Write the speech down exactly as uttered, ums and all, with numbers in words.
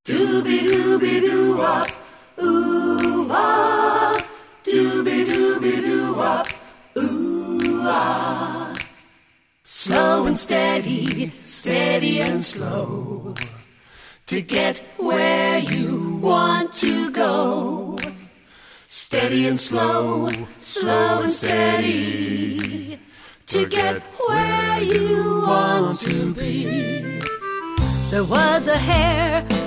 Dooby-dooby-doo-wop, ooh-ah. Dooby-dooby-doo-wop, ooh-ah. Slow and steady, steady and slow, to get where you want to go. Steady and slow, slow and steady, to get where you want to be. There was a hare